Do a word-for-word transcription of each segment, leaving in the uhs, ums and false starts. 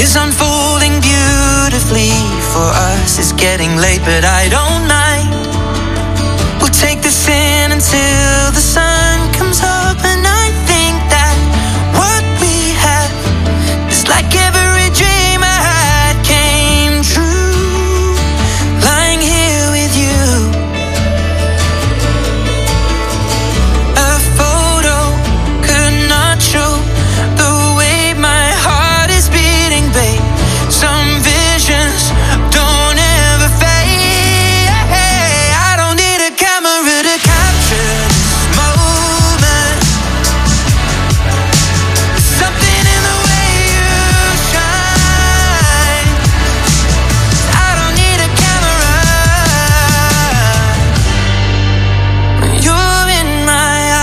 is unfolding beautifully for us. It's getting late, but I don't mind. We'll take this in until the sun comes up, and I think that what we have is like every dream I had came true. Lying here with you, a photo could not show the way my heart is beating, babe. Some visions don't ever fade. I don't need a camera to capture this moment. Something in the way you shine. I don't need a camera when you're in my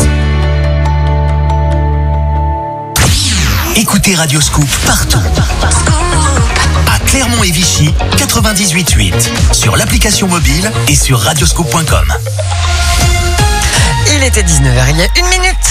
eyes. Écoutez Radio Scoop partout. À Clermont et Vichy, quatre-vingt-dix-huit virgule huit. Sur l'application mobile et sur radioscoop point com. Il était dix-neuf heures, il y a une minute.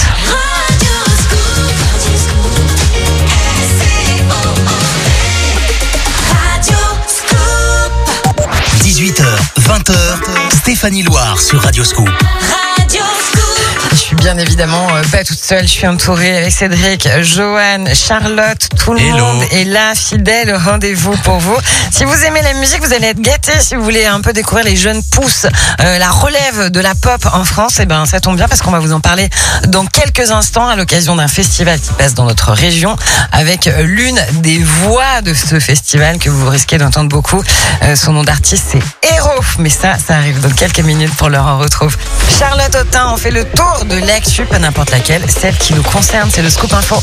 dix-huit heures, vingt heures, Stéphanie Loire sur Radio Scoop. Je suis bien évidemment euh, pas toute seule, je suis entourée avec Cédric, Joanne, Charlotte, tout le Hello. monde est là, fidèle au rendez-vous pour vous. Si vous aimez la musique, vous allez être gâtés. Si vous voulez un peu découvrir les jeunes pousses, euh, la relève de la pop en France, et ben ça tombe bien parce qu'on va vous en parler dans quelques instants à l'occasion d'un festival qui passe dans notre région avec l'une des voix de ce festival que vous risquez d'entendre beaucoup. Euh, son nom d'artiste c'est Héros, mais ça, ça arrive dans quelques minutes. Pour l'heure, on retrouve Charlotte Autain. On fait le tour de l'actu, pas n'importe laquelle, celle qui nous concerne, c'est le Scoop Info.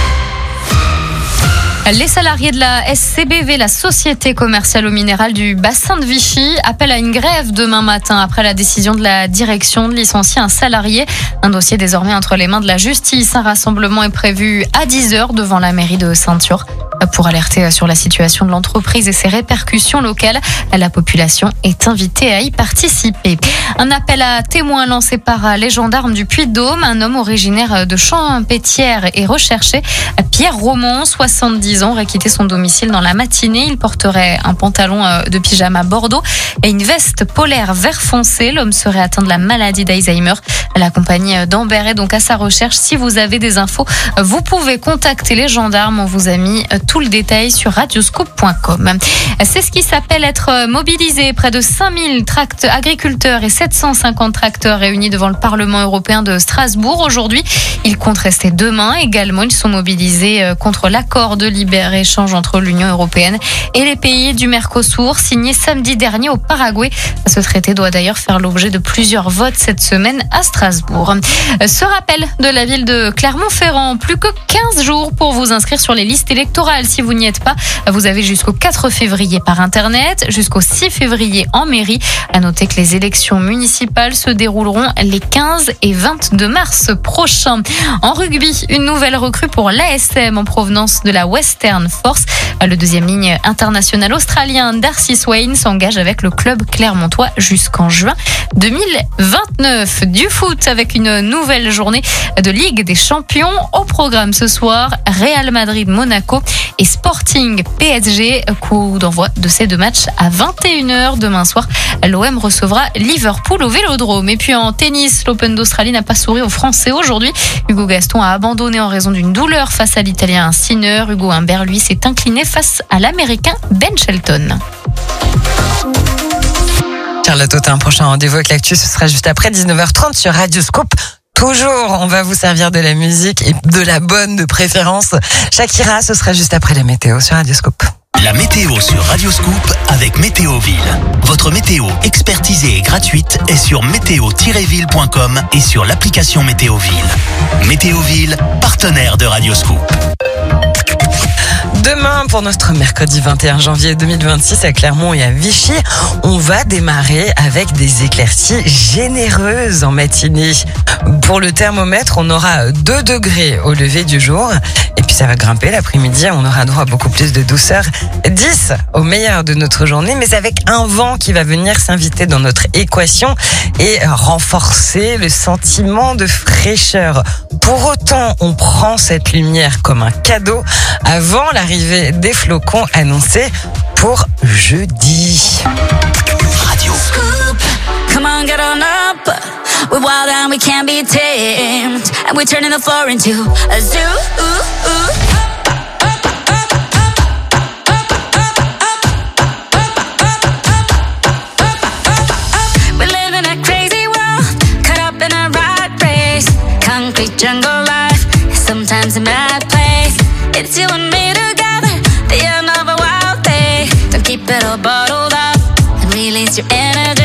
Les salariés de la S C B V, la Société commerciale eau minérale du bassin de Vichy, appellent à une grève demain matin après la décision de la direction de licencier un salarié. Un dossier désormais entre les mains de la justice. Un rassemblement est prévu à dix heures devant la mairie de Ceinture. Pour alerter sur la situation de l'entreprise et ses répercussions locales, la population est invitée à y participer. Un appel à témoins lancé par les gendarmes du Puy-de-Dôme. Un homme originaire de Champétière est recherché. Pierre Romand, soixante-dix ans, aurait quitté son domicile dans la matinée. Il porterait un pantalon de pyjama bordeaux et une veste polaire vert foncé. L'homme serait atteint de la maladie d'Alzheimer. La compagnie d'Amber est donc à sa recherche. Si vous avez des infos, vous pouvez contacter les gendarmes. On vous a mis tout le détail sur radioscoop point com. C'est ce qui s'appelle être mobilisé. Près de cinq mille tract- agriculteurs et sept cent cinquante tracteurs réunis devant le Parlement européen de Strasbourg aujourd'hui. Ils comptent rester demain également. Ils sont mobilisés contre l'accord de libre-échange entre l'Union européenne et les pays du Mercosur, signé samedi dernier au Paraguay. Ce traité doit d'ailleurs faire l'objet de plusieurs votes cette semaine à Strasbourg. Ce rappel de la ville de Clermont-Ferrand, plus que quinze jours pour vous inscrire sur les listes électorales. Si vous n'y êtes pas, vous avez jusqu'au quatre février par Internet, jusqu'au six février en mairie. À noter que les élections municipales se dérouleront les quinze et vingt-deux mars prochains. En rugby, une nouvelle recrue pour l'A S M en provenance de la Western Force. Le deuxième ligne international australien Darcy Swain s'engage avec le club clermontois jusqu'en juin deux mille vingt-neuf. Du foot avec une nouvelle journée de Ligue des Champions. Au programme ce soir, Real Madrid-Monaco et Sporting P S G. Coup d'envoi de ces deux matchs à vingt et une heures demain soir. L'O M recevra Liverpool au Vélodrome. Et puis en tennis, l'Open d'Australie n'a pas souri aux Français aujourd'hui. Hugo Gaston a abandonné en raison d'une douleur face à l'Italien Sinner. Hugo Humbert, lui, s'est incliné face à l'Américain Ben Shelton. Charlotte Autain, prochain rendez-vous avec l'actu, ce sera juste après dix-neuf heures trente sur Radio Scoop. Toujours, on va vous servir de la musique et de la bonne de préférence. Shakira, ce sera juste après la météo sur Radio Scoop. La météo sur Radio Scoop avec Météoville. Votre météo expertisée et gratuite est sur météo tiret ville point com et sur l'application Météoville. Météoville, partenaire de Radio Scoop. Demain, pour notre mercredi vingt et un janvier deux mille vingt-six à Clermont et à Vichy, on va démarrer avec des éclaircies généreuses en matinée. Pour le thermomètre, on aura deux degrés au lever du jour. Et puis ça va grimper l'après-midi, on aura droit à beaucoup plus de douceur. dix au meilleur de notre journée, mais avec un vent qui va venir s'inviter dans notre équation et renforcer le sentiment de fraîcheur. Pour autant, on prend cette lumière comme un cadeau avant l'arrivée l'arrivée des flocons annoncée pour jeudi. Radio. Come on, get on up. We're wild and we can't be tamed. And we're turning the floor into a zoo. We live in a crazy world, caught up in a rat race. Concrete jungle life, sometimes a mad place. It's you and me together, the end of a wild day. Don't keep it all bottled up and release your energy.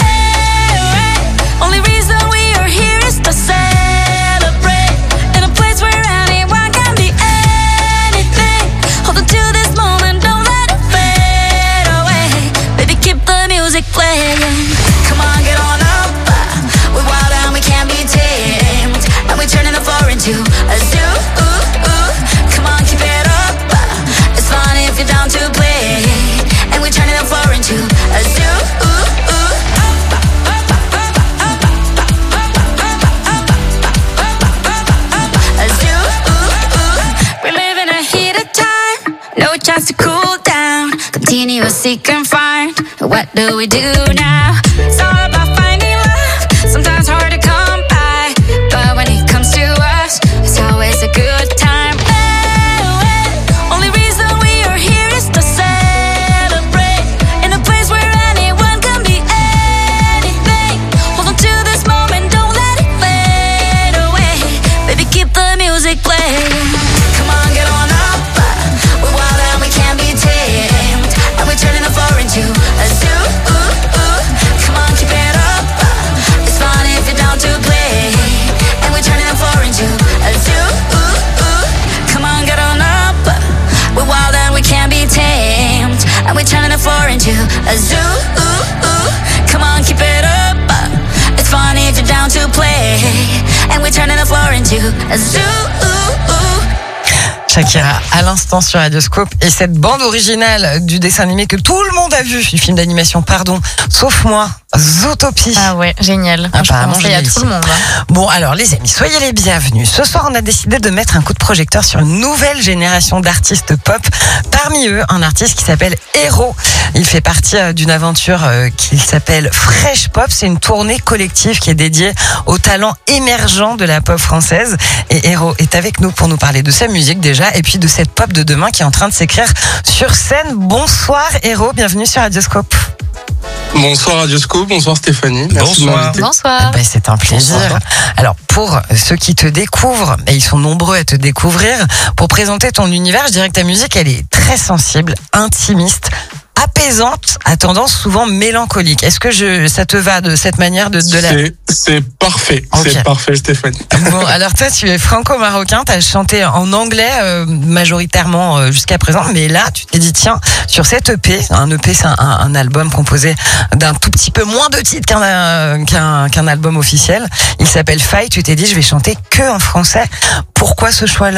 Only reason we are here is to celebrate in a place where anyone can be anything. Hold on to this moment, don't let it fade away. Baby, keep the music playing. Come on, get on up. We're wild and we can't be tamed. And we're turning the floor into a zoo. Come on, keep it up. It's fun if you're down to play. And we're turning the floor into a zoo. No chance to cool down. Continue to seek and find. What do we do now? It's all about finding love. Sometimes hard to come by, but when it comes to us, it's always a good time. Hey, hey. Only reason we are here is to celebrate in a place where anyone can be anything. Hold on to this moment, don't let it fade away. Baby, keep the music playing. Come on, get on up. We're wild and we can't be tamed. And we're turning the floor into a zoo. Come on, keep it up. It's fun if you're down to play. And we're turning the floor into a zoo. Come on, get on up. We're wild and we can't be tamed. And we're turning the floor into a zoo. Come on, keep it up. It's fun if you're down to play. And we're turning the floor into a zoo. Shakira à l'instant sur Radioscope et cette bande originale du dessin animé que tout le monde a vu, du film d'animation pardon, sauf moi, Zootopie. Ah ouais, génial. Apparemment, je conseille à tout le monde. Hein. Bon alors les amis, soyez les bienvenus. Ce soir on a décidé de mettre un coup de projecteur sur une nouvelle génération d'artistes pop. Parmi eux, un artiste qui s'appelle Héros. Il fait partie d'une aventure qui s'appelle Fresh Pop. C'est une tournée collective qui est dédiée aux talents émergents de la pop française. Et Héros est avec nous pour nous parler de sa musique déjà et puis de cette pop de demain qui est en train de s'écrire sur scène. Bonsoir Héros, bienvenue sur Radioscope. Bonsoir Radioscope, bonsoir Stéphanie. Merci bonsoir. de m'inviter. Bonsoir. Ben, c'est un plaisir. Bonsoir. Alors pour ceux qui te découvrent, et ils sont nombreux à te découvrir, pour présenter ton univers, je dirais que ta musique elle est très sensible, intimiste, apaisante, à tendance souvent mélancolique. Est-ce que je, ça te va de cette manière de, de la... C'est, c'est parfait, okay. C'est parfait Stéphanie. Bon, alors toi tu es franco-marocain, tu as chanté en anglais euh, majoritairement euh, jusqu'à présent, mais là tu t'es dit tiens, sur cet E P, un E P c'est un, un album composé d'un tout petit peu moins de titres qu'un, euh, qu'un, qu'un album officiel, il s'appelle Faille, tu t'es dit je vais chanter que en français. Pourquoi ce choix-là ?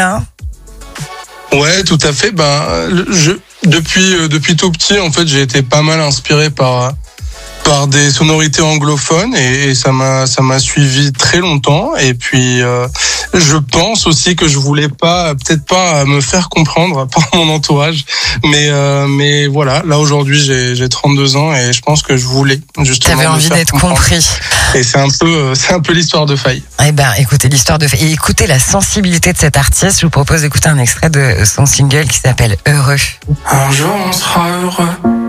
Ouais, tout à fait. Ben, je, depuis euh, depuis tout petit, en fait, j'ai été pas mal inspiré par par des sonorités anglophones et, et ça m'a ça m'a suivi très longtemps. Et puis, euh, je pense aussi que je voulais pas, peut-être pas me faire comprendre par mon entourage, mais euh, mais voilà. Là aujourd'hui, j'ai j'ai trente-deux ans et je pense que je voulais justement. T'avais envie d'être comprendre. compris. Et c'est un peu c'est un peu l'histoire de Faille. Eh ben, écoutez l'histoire de Faille et écoutez la sensibilité de cet artiste. Je vous propose d'écouter un extrait de son single qui s'appelle Heureux. Un jour on sera heureux,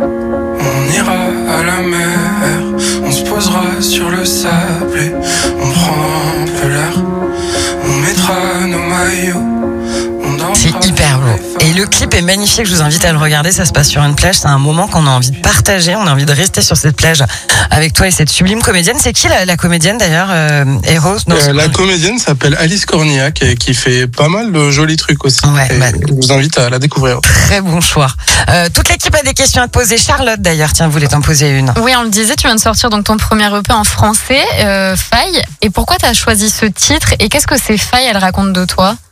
on ira à la mer, on se posera sur le sable et on prend un peu l'air, on mettra nos maillots. C'est hyper beau. Et le clip est magnifique, je vous invite à le regarder, ça se passe sur une plage, c'est un moment qu'on a envie de partager, on a envie de rester sur cette plage avec toi et cette sublime comédienne. C'est qui la, la comédienne d'ailleurs, euh, Héros non, euh, La comédienne s'appelle Alice Cornillac et qui fait pas mal de jolis trucs aussi. Ouais, bah, je vous invite à la découvrir. Très bon choix. Euh, toute l'équipe a des questions à te poser. Charlotte d'ailleurs, tiens, voulait t'en poser une. Oui, on le disait, tu viens de sortir donc ton premier E P en français, euh, Faille. Et pourquoi tu as choisi ce titre et qu'est-ce que c'est Faille, elle raconte de toi ?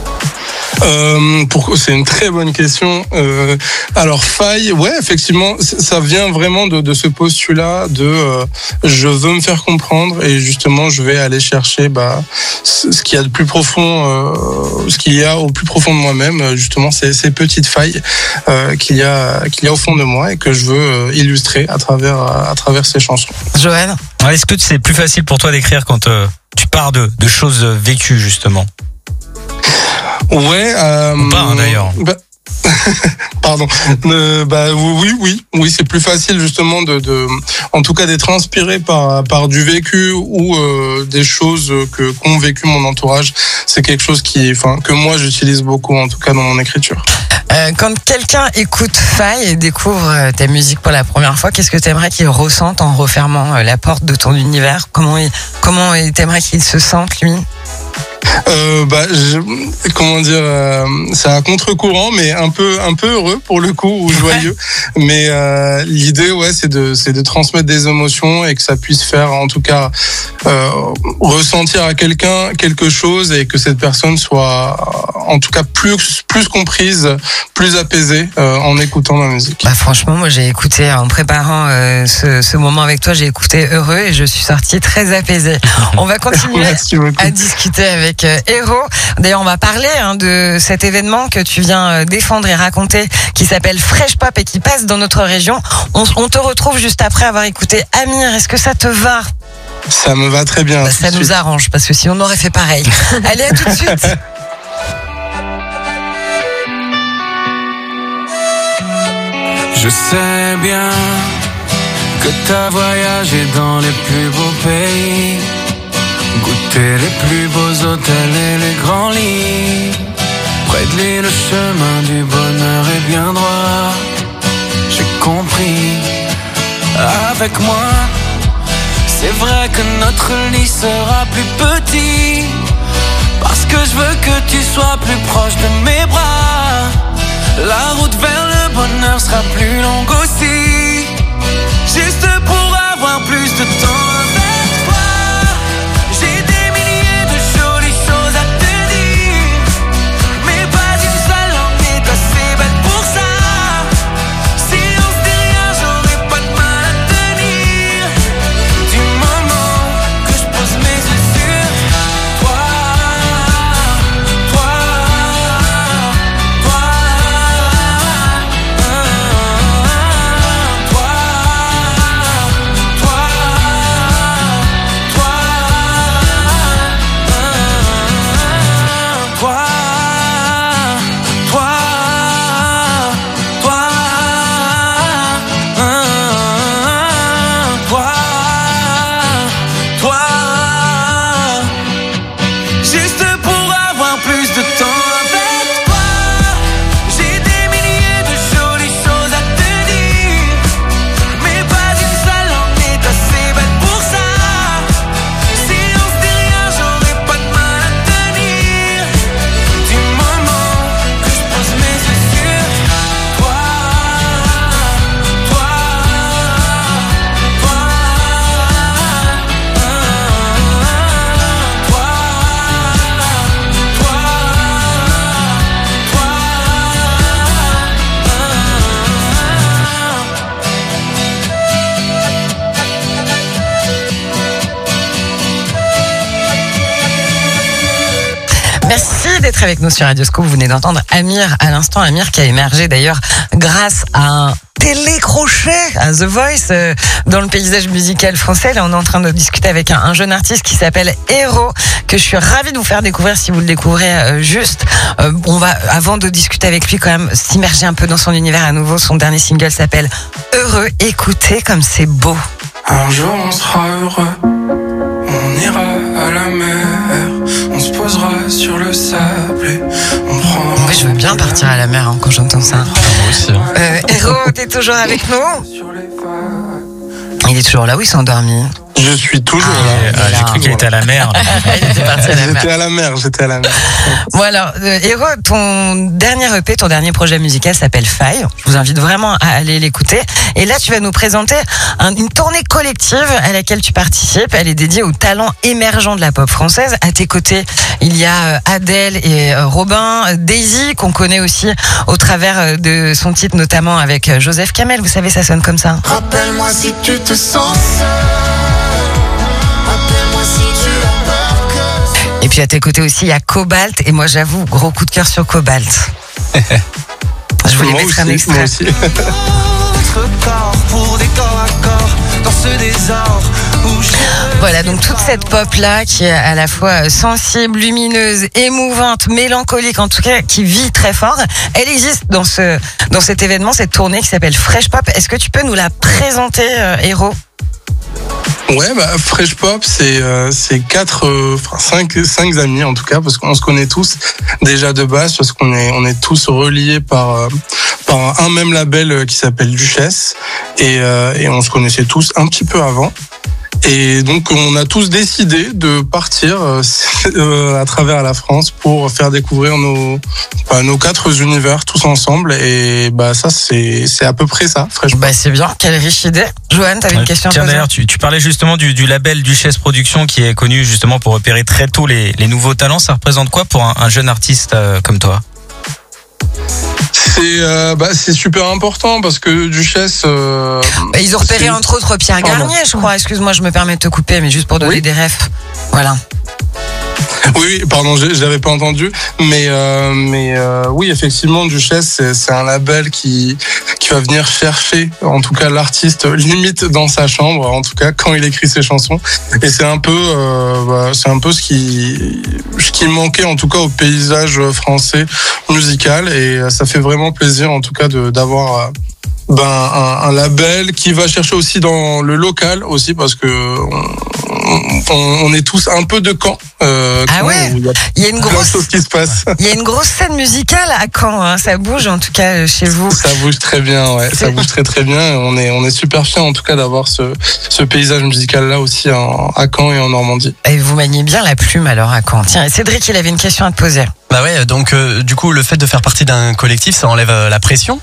Euh, pour, c'est une très bonne question. Euh, alors faille, ouais, effectivement, ça vient vraiment de, de ce postulat de euh, je veux me faire comprendre et justement je vais aller chercher bah, ce qu'il y a de plus profond, euh, ce qu'il y a au plus profond de moi-même, justement ces, ces petites failles euh, qu'il y a qu'il y a au fond de moi et que je veux euh, illustrer à travers à travers ces chansons. Joël, est-ce que c'est plus facile pour toi d'écrire quand euh, tu pars de, de choses vécues justement? Ouais. Euh, Ou pas hein, d'ailleurs. Bah, pardon. Euh, bah oui, oui, oui, c'est plus facile justement de, de, en tout cas d'être inspiré par par du vécu ou euh, des choses que qu'ont vécu mon entourage. C'est quelque chose qui, enfin, que moi j'utilise beaucoup en tout cas dans mon écriture. Euh, quand quelqu'un écoute Faille et découvre ta musique pour la première fois, qu'est-ce que tu aimerais qu'il ressente en refermant la porte de ton univers? Comment il, comment t'aimerais qu'il se sente lui? Euh, bah, je, comment dire, euh, c'est à contre-courant, mais un peu, un peu heureux pour le coup ou joyeux. Ouais. Mais euh, l'idée, ouais, c'est de, c'est de transmettre des émotions et que ça puisse faire, en tout cas, euh, ressentir à quelqu'un quelque chose et que cette personne soit, en tout cas, plus, plus comprise, plus apaisée euh, en écoutant la musique. Bah, franchement, moi, j'ai écouté en préparant euh, ce, ce moment avec toi, j'ai écouté Heureux et je suis sortie très apaisée. On va continuer à discuter avec Héros. D'ailleurs, on va parler hein, de cet événement que tu viens défendre et raconter qui s'appelle Fresh Pop et qui passe dans notre région. On, on te retrouve juste après avoir écouté Amir. Est-ce que ça te va? Ça me va très bien. Bah, ça nous suite. arrange parce que sinon on aurait fait pareil. Allez, à tout de suite. Je sais bien que t'as voyagé dans les plus beaux pays, goûter les plus beaux hôtels et les grands lits. Près de lui, le chemin du bonheur est bien droit. J'ai compris. Avec moi, c'est vrai que notre lit sera plus petit, parce que je veux que tu sois plus proche de mes bras. La route vers le bonheur sera plus longue aussi, juste pour avoir plus de temps. D'être avec nous sur Radio Scoop. Vous venez d'entendre Amir à l'instant. Amir qui a émergé d'ailleurs grâce à un télécrochet à The Voice euh, dans le paysage musical français. Là, on est en train de discuter avec un, un jeune artiste qui s'appelle Héros, que je suis ravie de vous faire découvrir si vous le découvrez euh, juste. Euh, on va, avant de discuter avec lui, quand même s'immerger un peu dans son univers à nouveau. Son dernier single s'appelle Heureux. Écoutez comme c'est beau. Un jour on sera heureux, on ira à la mer, on se posera sur le sable et on prend... Oui, je veux bien partir à la mer hein, quand j'entends ça. Moi aussi. Euh, Héros, t'es toujours avec nous? Il est toujours là où il s'est endormi? Je suis toujours Ah, là. ah, j'ai cru qu'il était à la mer. Il était parti à la mer. J'étais à la mer, j'étais à la mer. Bon alors, euh, Héro, ton dernier E P, ton dernier projet musical s'appelle Faille. Je vous invite vraiment à aller l'écouter. Et là, tu vas nous présenter un- une tournée collective à laquelle tu participes. Elle est dédiée aux talents émergents de la pop française. À tes côtés, il y a euh, Adèle et euh, Robin, euh, Daisy, qu'on connaît aussi au travers euh, de son titre, notamment avec euh, Joseph Kamel. Vous savez, ça sonne comme ça. Rappelle-moi si tu te sens seul. Rappelle-moi si tu as peur que... Et puis à tes côtés aussi, il y a Cobalt. Et moi, j'avoue, gros coup de cœur sur Cobalt. Je voulais Moi mettre un aussi, extrait. moi aussi. Notre corps pour des corps à corps dans ce désordre où je... Voilà, donc toute cette pop-là qui est à la fois sensible, lumineuse, émouvante, mélancolique, en tout cas qui vit très fort, elle existe dans ce dans cet événement, cette tournée qui s'appelle Fresh Pop. Est-ce que tu peux nous la présenter, euh, Héro ? Ouais, bah Fresh Pop, c'est euh, c'est quatre, euh, enfin cinq, cinq amis en tout cas, parce qu'on se connaît tous déjà de base, parce qu'on est on est tous reliés par euh, par un même label euh, qui s'appelle Duchesse, et euh, et on se connaissait tous un petit peu avant. Et donc on a tous décidé de partir euh, euh, à travers la France pour faire découvrir nos bah, nos quatre univers tous ensemble. Et bah ça c'est c'est à peu près ça, Fresh Pop. Bah c'est bien, quelle riche idée. Johan, t'avais une question à Tiens, poser ? d'ailleurs, tu, tu parlais justement du, du label Duchesse Production qui est connu justement pour repérer très tôt les, les nouveaux talents. Ça représente quoi pour un, un jeune artiste euh, comme toi ? C'est euh, bah, c'est super important parce que Duchesse. Euh, Bah, ils ont repéré c'est- entre autres Pierre Pardon. Garnier, je crois. Excuse-moi, je me permets de te couper, mais juste pour donner Oui. des refs. Voilà. Oui, oui, pardon, j'ai- j'avais pas entendu, mais euh, mais euh, oui, effectivement, Duchesse, c'est c'est un label qui qui va venir chercher, en tout cas, l'artiste limite dans sa chambre, en tout cas quand il écrit ses chansons. Et c'est un peu, euh, bah, c'est un peu ce qui ce qui manquait en tout cas au paysage français musical, et ça fait vraiment plaisir en tout cas de d'avoir. euh, Ben, un, un label qui va chercher aussi dans le local aussi, parce que on, on, on est tous un peu de Caen. Euh, Ah Caen, ouais, où il y a il y a une plein de grosse, choses qui se passent. il y a une grosse scène musicale à Caen, hein. Ça bouge en tout cas chez vous. Ça bouge très bien, ouais. Ça bouge très très bien. Et on est on est super fiers en tout cas d'avoir ce ce paysage musical là aussi en, à Caen et en Normandie. Et vous maniez bien la plume alors à Caen. Tiens, Cédric, il avait une question à te poser. Bah ouais, donc euh, du coup, le fait de faire partie d'un collectif, ça enlève euh, la pression.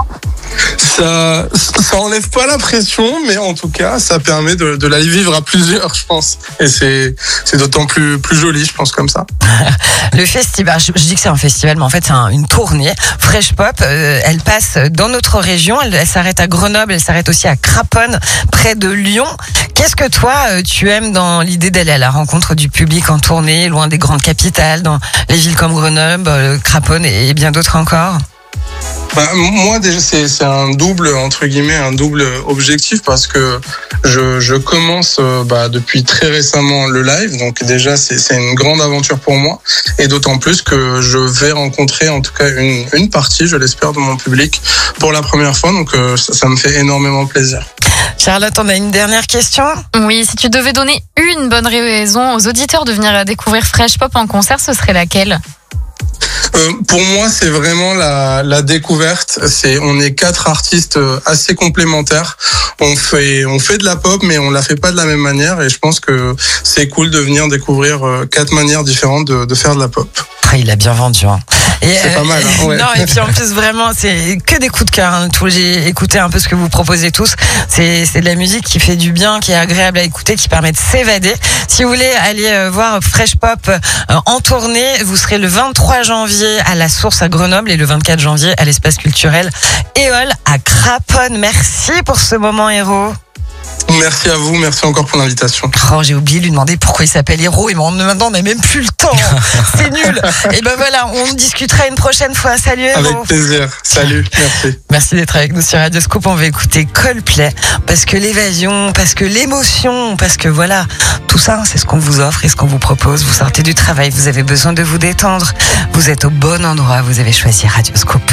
Ça ça enlève pas la pression, mais en tout cas ça permet de, de la vivre à plusieurs, je pense. Et c'est c'est d'autant plus plus joli, je pense, comme ça. Le festival, je, je dis que c'est un festival, mais en fait c'est un- une tournée. Fresh Pop, euh, elle passe dans notre région, elle, elle s'arrête à Grenoble, elle s'arrête aussi à Craponne, près de Lyon. Qu'est-ce que toi euh, tu aimes dans l'idée d'aller à la rencontre du public en tournée, loin des grandes capitales, dans les villes comme Grenoble, euh, Craponne et, et bien d'autres encore ? Bah, moi déjà c'est c'est un double entre guillemets un double objectif, parce que je je commence euh, bah, depuis très récemment le live, donc déjà c'est c'est une grande aventure pour moi, et d'autant plus que je vais rencontrer en tout cas une une partie, je l'espère, de mon public pour la première fois, donc euh, ça, ça me fait énormément plaisir. Charlotte, on a une dernière question ? Oui, si tu devais donner une bonne raison aux auditeurs de venir découvrir Fresh Pop en concert, ce serait laquelle ? Euh, pour moi, c'est vraiment la, la découverte. C'est, on est quatre artistes euh, assez complémentaires. On fait, on fait de la pop, mais on la fait pas de la même manière. Et je pense que c'est cool de venir découvrir euh, quatre manières différentes de, de faire de la pop. Ah, il a bien vendu. Hein. Et, C'est pas mal, hein, ouais. Non, et puis en plus, vraiment, c'est que des coups de cœur. Hein. Tout, j'ai écouté un peu ce que vous proposez tous. C'est, c'est de la musique qui fait du bien, qui est agréable à écouter, qui permet de s'évader. Si vous voulez aller euh, voir Fresh Pop euh, en tournée, vous serez le vingt-trois janvier à la Source à Grenoble et le vingt-quatre janvier à l'espace culturel Éole à Craponne. Merci pour ce moment, Héro. Merci à vous, merci encore pour l'invitation. Oh, j'ai oublié de lui demander pourquoi il s'appelle Héro et maintenant on n'a même plus le temps. C'est nul. Et ben voilà, on discutera une prochaine fois. Salut Héro. Avec plaisir. Salut, merci. Merci d'être avec nous sur Radio Scoop. On va écouter Coldplay parce que l'évasion, parce que l'émotion, parce que voilà, tout ça, c'est ce qu'on vous offre et ce qu'on vous propose. Vous sortez du travail, vous avez besoin de vous détendre. Vous êtes au bon endroit, vous avez choisi Radio Scoop.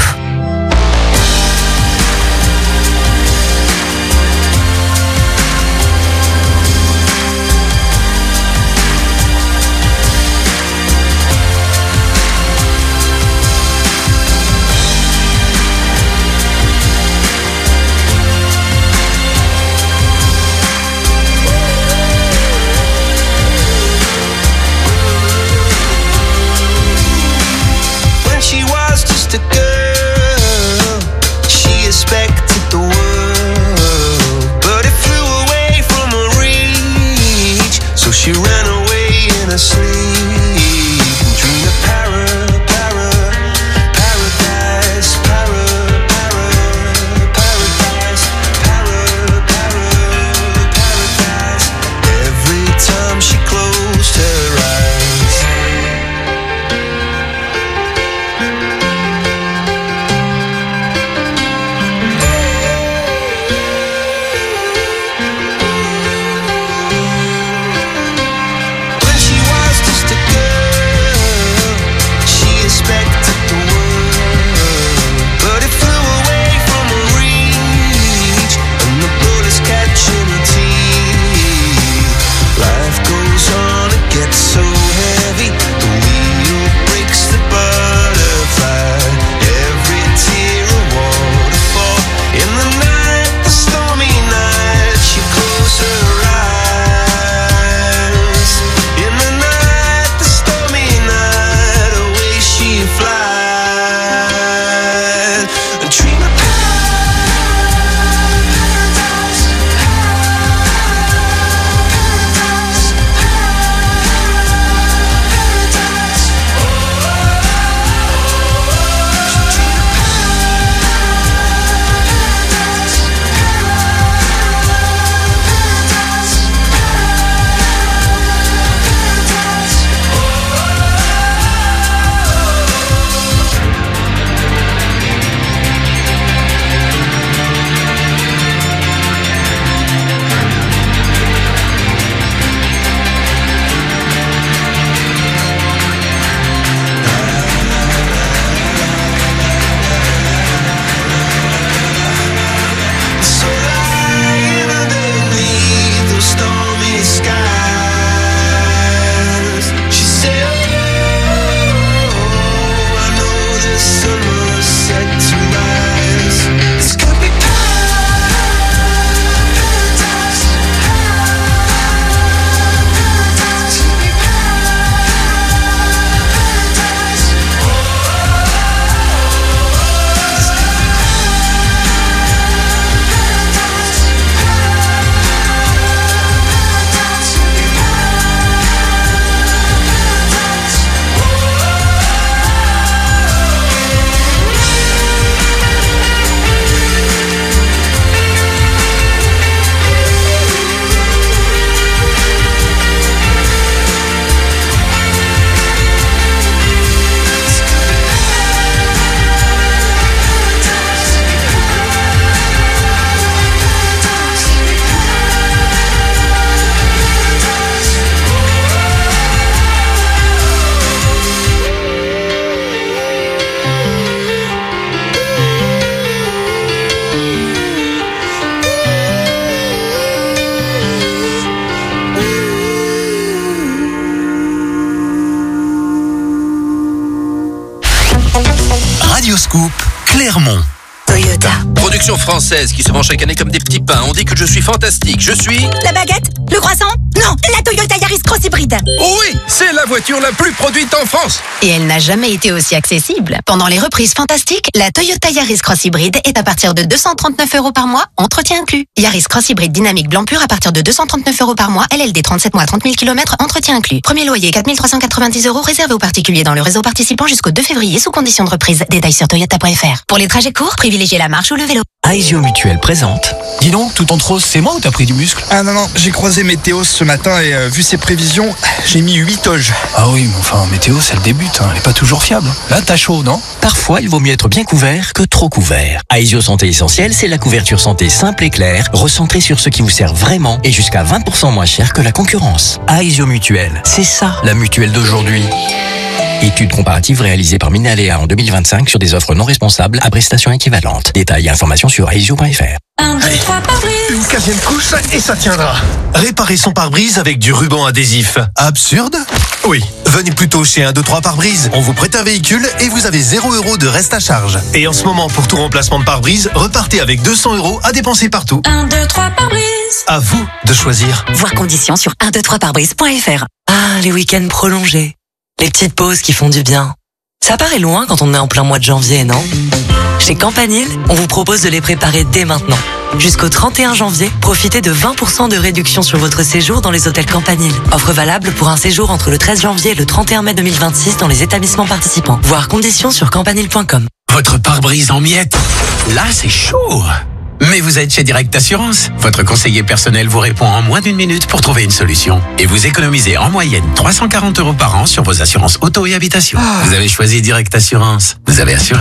Clermont. Toyota. Production française qui se vend chaque année comme des petits pains. On dit que je suis fantastique. Je suis... La baguette? Le croissant? Non, la Toyota Yaris Cross Hybride. Oui, c'est la voiture la plus produite en France. Et elle n'a jamais été aussi accessible. Pendant les reprises fantastiques, la Toyota Yaris Cross Hybride est à partir de deux cent trente-neuf euros par mois, entretien inclus. Yaris Cross Hybride dynamique blanc pur à partir de deux cent trente-neuf euros par mois, L L D trente-sept mois, trente mille kilomètres, entretien inclus. Premier loyer quatre mille trois cent quatre-vingt-dix euros réservé aux particuliers dans le réseau participant jusqu'au deux février sous condition de reprise. Détails sur toyota point f r. Pour les trajets courts, privilégiez la marche ou le vélo. Aesio Mutuelle présente. Dis donc, tout en rose, c'est moi ou t'as pris du muscle? Ah non, non, j'ai croisé Météo ce matin et euh, vu ses prévisions, j'ai mis huit toges. Ah oui, mais enfin, météo, c'est le début, hein. Elle est pas toujours fiable. Là, t'as chaud, non? Parfois, il vaut mieux être bien couvert que trop couvert. Aesio Santé Essentielle, c'est la couverture santé simple et claire, recentrée sur ce qui vous sert vraiment et jusqu'à vingt pour cent moins cher que la concurrence. Aesio Mutuelle, c'est ça, la mutuelle d'aujourd'hui. Étude comparative réalisée par Minalea en deux mille vingt-cinq sur des offres non responsables à prestations équivalentes. Détails et informations sur aesio point f r. un, deux, trois, pare-brise. Une quatrième couche et ça tiendra. Réparer son pare-brise avec du ruban adhésif. Absurde? Oui. Venez plutôt chez un, deux, trois pare-brise. On vous prête un véhicule et vous avez zéro euros de reste à charge. Et en ce moment, pour tout remplacement de pare-brise, repartez avec deux cents euros à dépenser partout. un, deux, trois, pare-brise. À vous de choisir. Voir conditions sur un, deux, trois, pare-brise point f r. Ah, les week-ends prolongés. Les petites pauses qui font du bien. Ça paraît loin quand on est en plein mois de janvier, non? Chez Campanile, on vous propose de les préparer dès maintenant. Jusqu'au trente et un janvier, profitez de vingt pour cent de réduction sur votre séjour dans les hôtels Campanile. Offre valable pour un séjour entre le treize janvier et le trente et un mai deux mille vingt-six dans les établissements participants. Voir conditions sur campanile point com. Votre pare-brise en miettes. Là, c'est chaud. Mais vous êtes chez Direct Assurance. Votre conseiller personnel vous répond en moins d'une minute pour trouver une solution. Et vous économisez en moyenne trois cent quarante euros par an sur vos assurances auto et habitation. Ah. Vous avez choisi Direct Assurance. Vous avez assuré.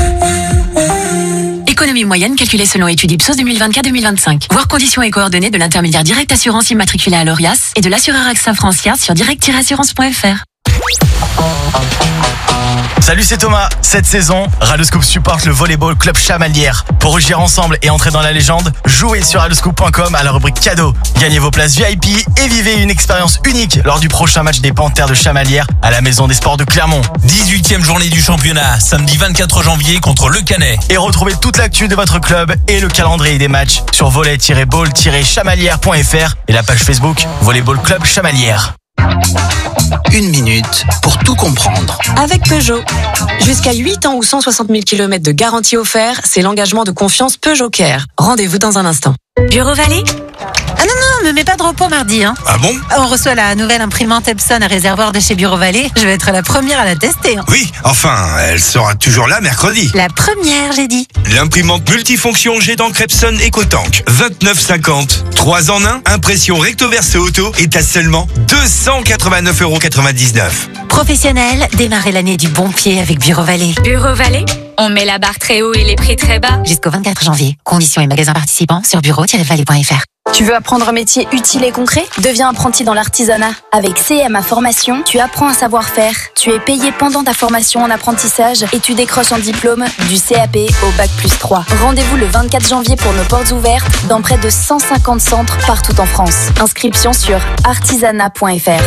Économie moyenne calculée selon étude Ipsos deux mille vingt-quatre deux mille vingt-cinq. Voir conditions et coordonnées de l'intermédiaire Direct Assurance immatriculé à l'Orias et de l'assureur AXA Francia sur direct tiret assurance point f r. Salut, c'est Thomas. Cette saison, Radioscoop supporte le Volleyball Club Chamalières. Pour rougir ensemble et entrer dans la légende, jouez sur radioscoop point com à la rubrique cadeau. Gagnez vos places V I P et vivez une expérience unique lors du prochain match des Panthères de Chamalières à la Maison des Sports de Clermont. dix-huitième journée du championnat, samedi vingt-quatre janvier contre Le Canet. Et retrouvez toute l'actu de votre club et le calendrier des matchs sur volley tiret ball tiret chamalières point f r et la page Facebook Volleyball Club Chamalières. Une minute pour tout comprendre. Avec Peugeot. Jusqu'à huit ans ou cent soixante mille kilomètres de garantie offert, c'est l'engagement de confiance Peugeot Care. Rendez-vous dans un instant. Bureau Vallée? Ah non, non, me mets pas de repos mardi, hein. Ah bon? On reçoit la nouvelle imprimante Epson à réservoir de chez Bureau Vallée. Je vais être la première à la tester. Hein. Oui, enfin, elle sera toujours là mercredi. La première, j'ai dit. L'imprimante multifonction jet d'encre Epson EcoTank. vingt-neuf cinquante. trois en un, impression recto verso auto est à seulement deux cent quatre-vingt-neuf euros quatre-vingt-dix-neuf. Professionnel, démarrez l'année du bon pied avec Bureau Vallée. Bureau Vallée, on met la barre très haut et les prix très bas. Jusqu'au vingt-quatre janvier. Conditions et magasins participants sur bureau tiret vallée point f r. Tu veux apprendre un métier utile et concret? Deviens apprenti dans l'artisanat. Avec C M A Formation, tu apprends un savoir-faire. Tu es payé pendant ta formation en apprentissage et tu décroches un diplôme du C A P au bac plus trois. Rendez-vous le vingt-quatre janvier pour nos portes ouvertes dans près de cent cinquante centres partout en France. Inscription sur artisanat point f r.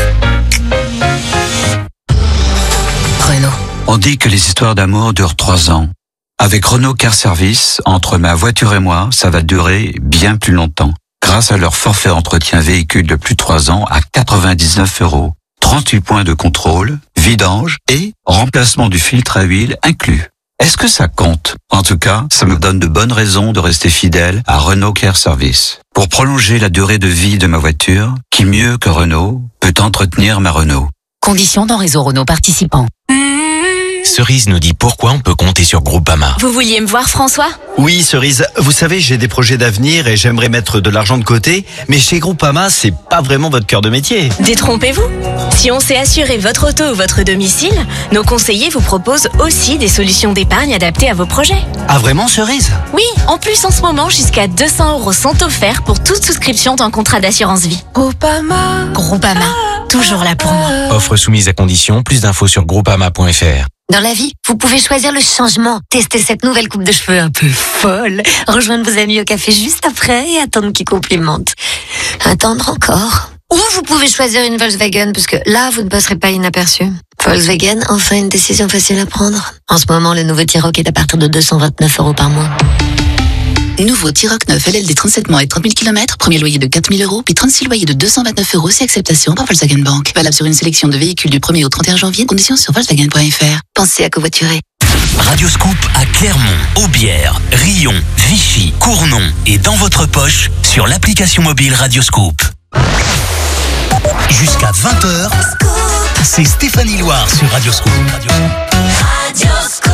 Renault. On dit que les histoires d'amour durent trois ans. Avec Renault Car Service, entre ma voiture et moi, ça va durer bien plus longtemps. Grâce à leur forfait entretien véhicule de plus de trois ans à quatre-vingt-dix-neuf euros. trente-huit points de contrôle, vidange et remplacement du filtre à huile inclus. Est-ce que ça compte? En tout cas, ça me donne de bonnes raisons de rester fidèle à Renault Car Service. Pour prolonger la durée de vie de ma voiture, qui mieux que Renault peut entretenir ma Renault? Conditions dans réseau Renault participant. Cerise nous dit pourquoi on peut compter sur Groupama. Vous vouliez me voir, François? Oui, Cerise. Vous savez, j'ai des projets d'avenir et j'aimerais mettre de l'argent de côté, mais chez Groupama, c'est pas vraiment votre cœur de métier. Détrompez-vous. Si on sait assurer votre auto ou votre domicile, nos conseillers vous proposent aussi des solutions d'épargne adaptées à vos projets. Ah vraiment, Cerise? Oui, en plus en ce moment, jusqu'à deux cents euros sont offerts pour toute souscription d'un contrat d'assurance vie. Groupama. Groupama. Toujours là pour moi. Offre soumise à condition, plus d'infos sur groupama point f r. Dans la vie, vous pouvez choisir le changement. Tester cette nouvelle coupe de cheveux un peu folle. Rejoindre vos amis au café juste après et attendre qu'ils complimentent. Attendre encore. Ou vous pouvez choisir une Volkswagen, parce que là, vous ne passerez pas inaperçu. Volkswagen, enfin une décision facile à prendre. En ce moment, le nouveau T-Roc est à partir de deux cent vingt-neuf euros par mois. Nouveau T-Roc neuf L L D trente-sept mois et trente mille kilomètres, premier loyer de quatre mille euros, puis trente-six loyers de deux cent vingt-neuf euros, si acceptation par Volkswagen Bank. Valable sur une sélection de véhicules du premier au trente et un janvier, conditions sur Volkswagen point F R. Pensez à covoiturer. Radioscoop à Clermont, Aubière, Rion, Vichy, Cournon et dans votre poche sur l'application mobile Radioscoop. Jusqu'à vingt heures, c'est Stéphanie Loire sur Radioscoop. Radioscoop.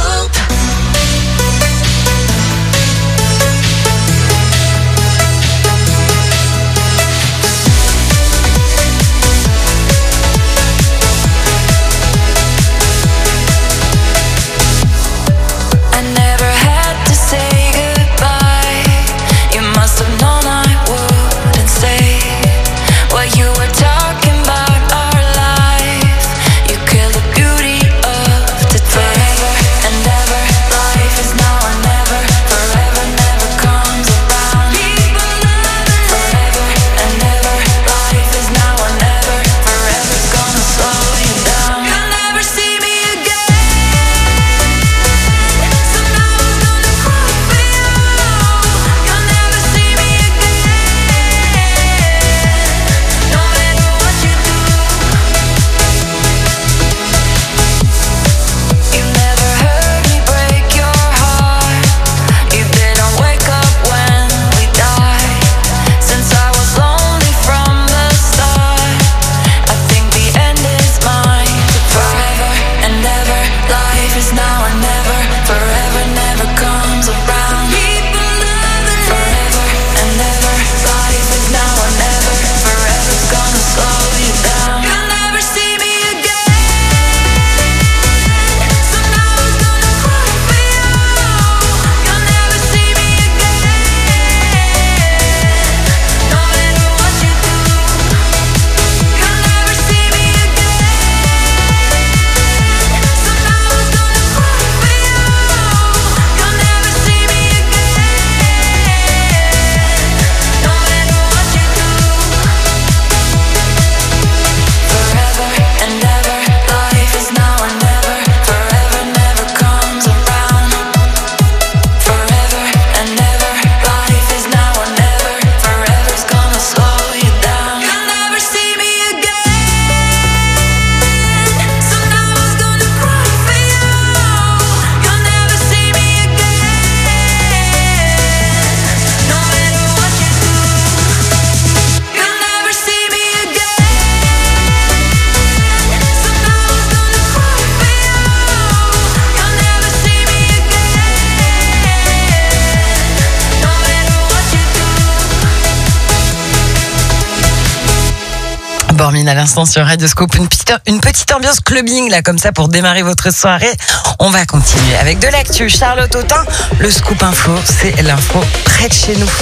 Bormine à l'instant sur Radioscoop, une petite, une petite ambiance clubbing là comme ça pour démarrer votre soirée. On va continuer avec de l'actu. Charlotte Autain, le scoop info, c'est l'info près de chez nous.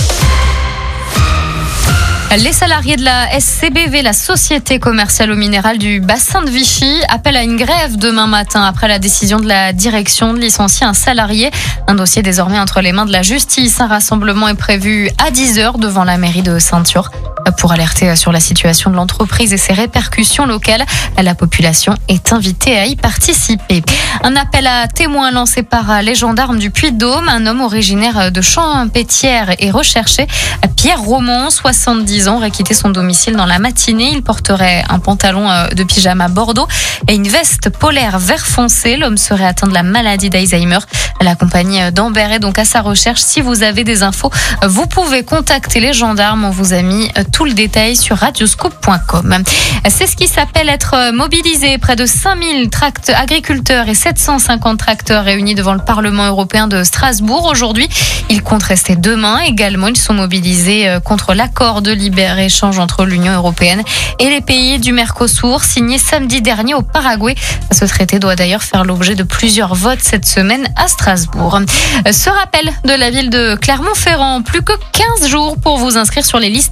Les salariés de la S C B V, la société commerciale au minéral du bassin de Vichy, appellent à une grève demain matin après la décision de la direction de licencier un salarié. Un dossier désormais entre les mains de la justice. Un rassemblement est prévu à dix heures devant la mairie de Ceinture pour alerter sur la situation de l'entreprise et ses répercussions locales. La population est invitée à y participer. Un appel à témoins lancé par les gendarmes du Puy-de-Dôme. Un homme originaire de Champétière est recherché. Pierre Romand, soixante-dix ans, aurait quitté son domicile dans la matinée. Il porterait un pantalon de pyjama bordeaux et une veste polaire vert foncé. L'homme serait atteint de la maladie d'Alzheimer. La compagnie d'Ambert est donc à sa recherche. Si vous avez des infos, vous pouvez contacter les gendarmes. On vous a mis tout le détail sur radioscoop point com. C'est ce qui s'appelle être mobilisé. Près de cinq mille tracts agriculteurs et sept cent cinquante tracteurs réunis devant le Parlement européen de Strasbourg aujourd'hui. Ils comptent rester demain. Également, ils sont mobilisés contre l'accord de libre-échange entre l'Union européenne et les pays du Mercosur, signé samedi dernier au Paraguay. Ce traité doit d'ailleurs faire l'objet de plusieurs votes cette semaine à Strasbourg. Ce rappel de la ville de Clermont-Ferrand, plus que quinze jours pour vous inscrire sur les listes électorales.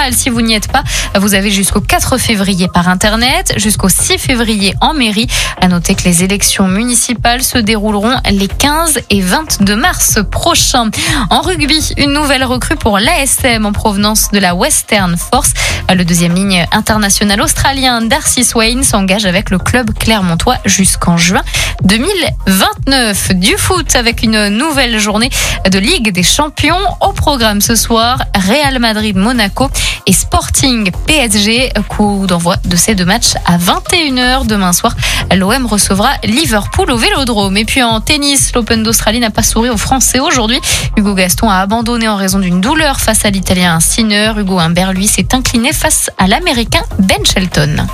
municipales. Si vous n'y êtes pas, vous avez jusqu'au quatre février par internet, jusqu'au six février en mairie. À noter que les élections municipales se dérouleront les quinze et vingt-deux mars prochains. En rugby, une nouvelle recrue pour l'A S M en provenance de la Western Force. Le deuxième ligne international australien Darcy Swain s'engage avec le club clermontois jusqu'en juin deux mille vingt-neuf. Du foot avec une nouvelle journée de Ligue des Champions. Au programme ce soir, Real Madrid-Monaco et Sporting P S G. Coup d'envoi de ces deux matchs à vingt et une heures. Demain soir, l'O M recevra Liverpool au Vélodrome. Et puis en tennis, l'Open d'Australie n'a pas souri aux Français aujourd'hui. Hugo Gaston a abandonné en raison d'une douleur face à l'Italien Sinner. Hugo Humbert, lui, s'est incliné face à l'Américain Ben Shelton.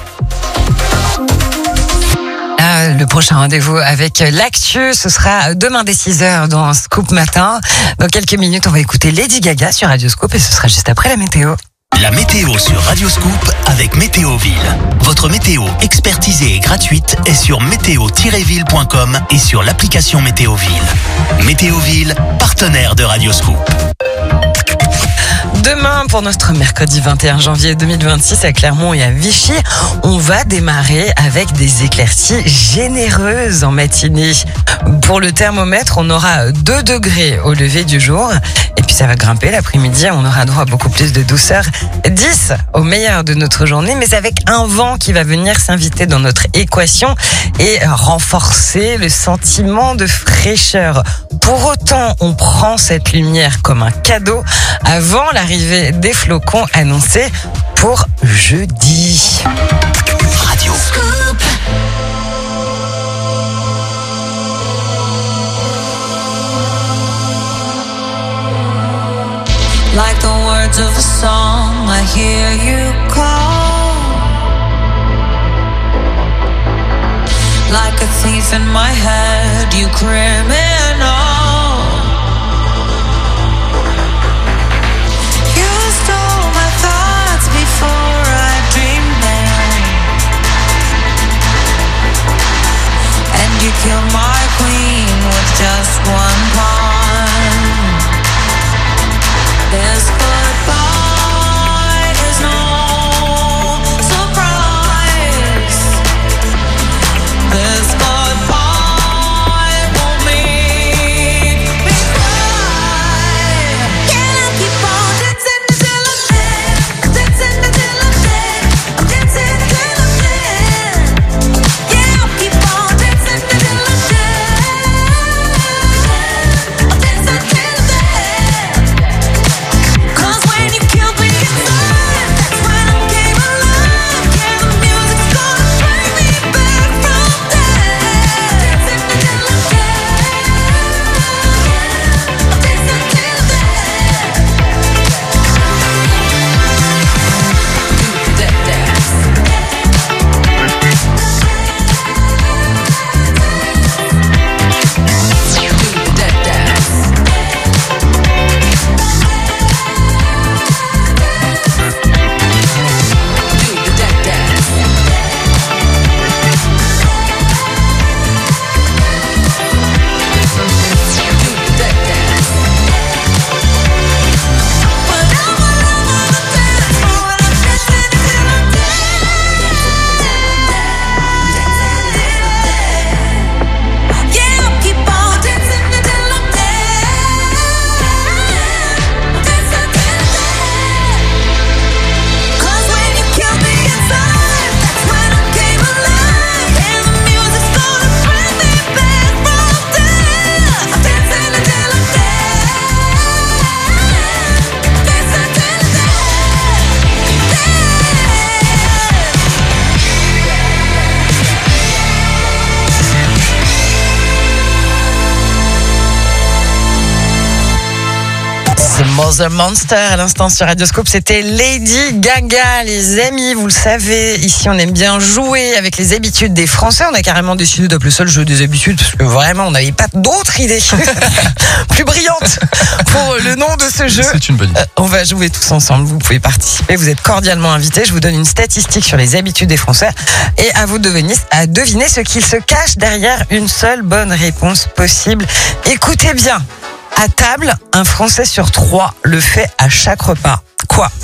Là, le prochain rendez-vous avec l'actu, ce sera demain dès six heures dans Scoop Matin. Dans quelques minutes, on va écouter Lady Gaga sur Radio Scoop et ce sera juste après la météo. La météo sur Radio Scoop avec Météoville. Votre météo expertisée et gratuite est sur météo tiret ville point com et sur l'application Météoville. Météoville, partenaire de Radio Scoop. Demain, pour notre mercredi vingt et un janvier deux mille vingt-six à Clermont et à Vichy, on va démarrer avec des éclaircies généreuses en matinée. Pour le thermomètre, on aura deux degrés au lever du jour. Et puis ça va grimper l'après-midi, on aura droit à beaucoup plus de douceur. dix au meilleur de notre journée, mais avec un vent qui va venir s'inviter dans notre équation et renforcer le sentiment de fraîcheur. Pour autant, on prend cette lumière comme un cadeau avant l'arrivée des flocons annoncés pour jeudi. Radio Scoop. Like the words of a song, I hear you call. Like a thief in my head, you criminal. You stole my thoughts before I dreamed them, and you killed my queen with just one pawn. This goodbye is no surprise. This goodbye won't make me cry. Can I keep on dancing until I'm dead? Dancing until I'm dead. I'm dancing till I'm dead. Yeah, I'll keep on dancing until I'm dead. I'll dance until I'm dead. Mother Monster à l'instant sur Radio Scoop, c'était Lady Gaga, les amis, vous le savez, ici on aime bien jouer avec les habitudes des Français, on a carrément décidé d'appeler ça le jeu des habitudes parce que vraiment on n'avait pas d'autres idées plus brillantes pour le nom de ce jeu. C'est une bonne idée. Euh, on va jouer tous ensemble, vous pouvez participer, vous êtes cordialement invités, je vous donne une statistique sur les habitudes des Français et à vous de deviner, à deviner ce qu'il se cache derrière une seule bonne réponse possible. Écoutez bien. À table, un Français sur trois le fait à chaque repas. Quoi ?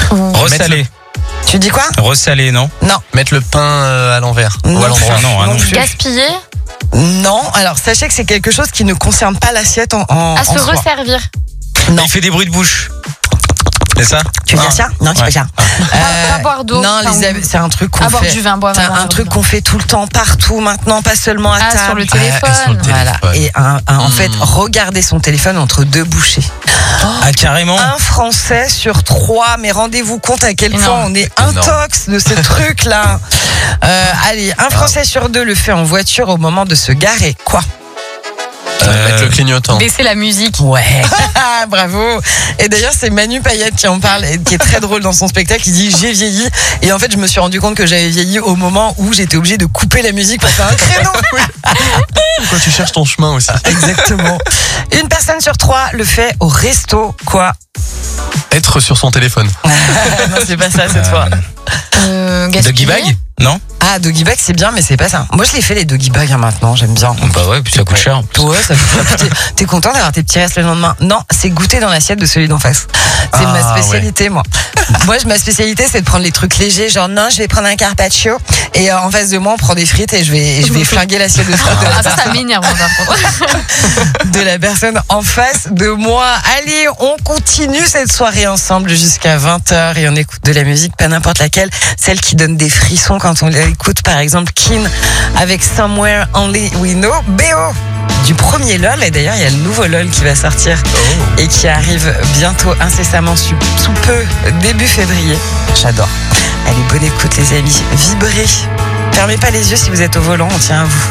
Ressalé. Tu dis quoi? Ressalé, non? Non. Mettre le pain euh, à l'envers Non. ou à l'endroit. Ah non, ah non. Gaspiller. Non, alors sachez que c'est quelque chose qui ne concerne pas l'assiette en, en À se en soi. resservir. Non. Il fait des bruits de bouche. C'est ça? Tu veux dire Ah. ça? Non, tu Ouais. peux ça. Pas, pas boire d'eau. Non, enfin, les ab- c'est un truc qu'on à boire fait. du vin, boire C'est un un verre truc de qu'on fait tout le temps, partout, maintenant, pas seulement à Ah, table. sur le téléphone. sur le Voilà. téléphone. Et un- un- en Mm. fait, regarder son téléphone entre deux bouchées. Ah, carrément. Un Français sur trois, mais rendez-vous compte à quel point Énorme. on est Énorme. intox de ces trucs-là. Euh, allez, un Français sur deux le fait en voiture au moment de se garer. Quoi? Euh, Mettre le clignotant. Baisser la musique. Ouais, bravo. Et d'ailleurs, c'est Manu Payette qui en parle, et qui est très drôle dans son spectacle. Il dit j'ai vieilli. Et en fait, je me suis rendu compte que j'avais vieilli au moment où j'étais obligée de couper la musique pour faire un créneau. Quand tu cherches ton chemin aussi. Exactement. Une personne sur trois le fait au resto. Quoi? Être sur son téléphone. Non, c'est pas ça cette fois. Euh, Doggy gaspiller. bag? Non? Ah, doggy bag, c'est bien, mais c'est pas ça. Moi, je l'ai fait les doggy bags hein, maintenant. J'aime bien. Bah ouais, puis ça coûte cher. Ouais, ça fait t'es, t'es content d'avoir tes petits restes le lendemain? Non, c'est goûter dans l'assiette de celui d'en face. C'est Ah, ma spécialité, moi. Moi, je- ma spécialité, c'est de prendre les trucs légers. Genre, non, je vais prendre un carpaccio. Et euh, en face de moi, on prend des frites et je vais, je vais flinguer l'assiette de frites de la Ah, ça, ça m'énerve, moi, par contre. de la personne en face de moi. Allez, on continue cette soirée ensemble jusqu'à vingt heures et on écoute de la musique, pas n'importe laquelle, celle qui donne des frissons quand on l'écoute, par exemple Keen avec Somewhere Only We Know. B O du premier LOL, et d'ailleurs il y a le nouveau LOL qui va sortir et qui arrive bientôt, incessamment sous, sous peu, début février. J'adore. Allez, bonne écoute les amis, vibrez. Fermez pas les yeux si vous êtes au volant, on tient à vous.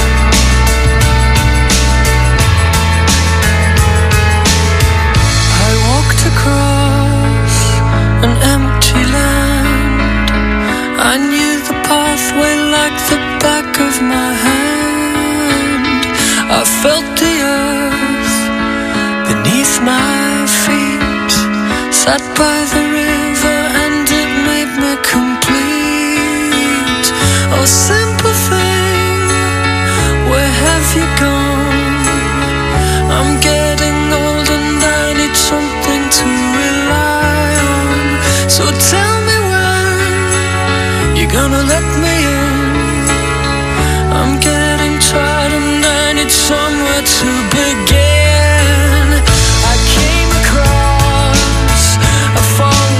I walked across an empty land. I knew the pathway like the back of my hand. I felt the earth beneath my feet. Sat by the river and it made me complete. Oh, simple thing, where have you gone? I'm getting old and I need something to rely on. So tell me when you're gonna let me in. I'm getting tired and I need somewhere to begin. I came across a fallen